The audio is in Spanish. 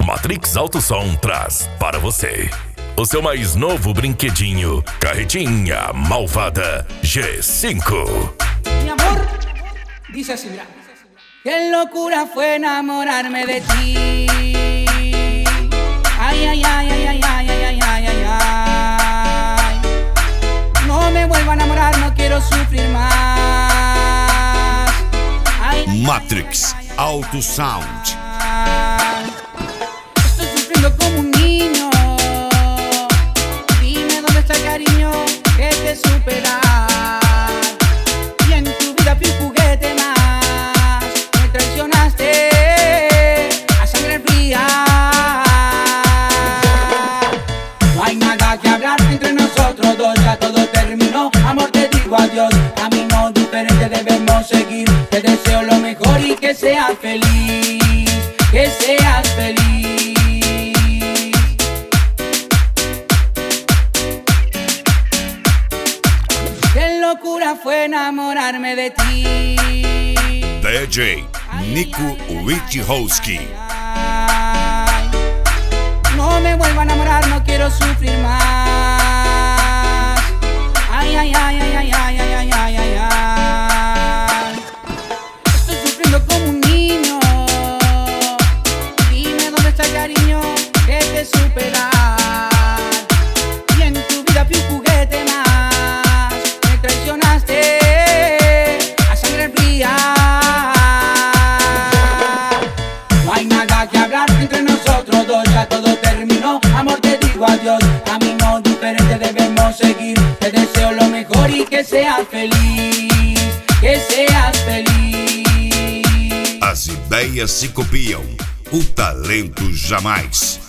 Matrix Alto Som traz para você o seu mais novo brinquedinho, Carretinha Malvada G5. Mi amor, dice así, mira. Qué locura fue enamorarme de ti. Ay, ay, ay, ay, ay, ay, ay, ay, ay, ay. No me vuelvo a enamorar, no quiero sufrir más. Ay, Matrix Alto Sound. Estoy sufriendo como un niño. Dime dónde está el cariño que te supera. Y en tu vida fui un juguete más. Me traicionaste a sangre fría. No hay nada que hablar entre nosotros dos, ya todo terminó. Amor, te digo adiós. Camino diferente debemos seguir. Te deseo lo mejor y que seas feliz. Que seas feliz. Qué locura fue enamorarme de ti. DJ Nico Wichowski. No me vuelvo a enamorar, no quiero sufrir más. Ay, ay, ay, ay, ay, ay, ay, ay, ay, ay, ay. Estoy sufriendo como un niño. Dime dónde está el cariño que te supera. Y en tu vida fui un juguete más. Me traicionaste a sangre fría. No hay nada que hablar entre nosotros dos, ya todo terminó. Amor, te digo adiós. Camino diferente debemos seguir. Te deseo lo mejor y que seas feliz. Que seas feliz. As ideias se copiam, o talento jamais.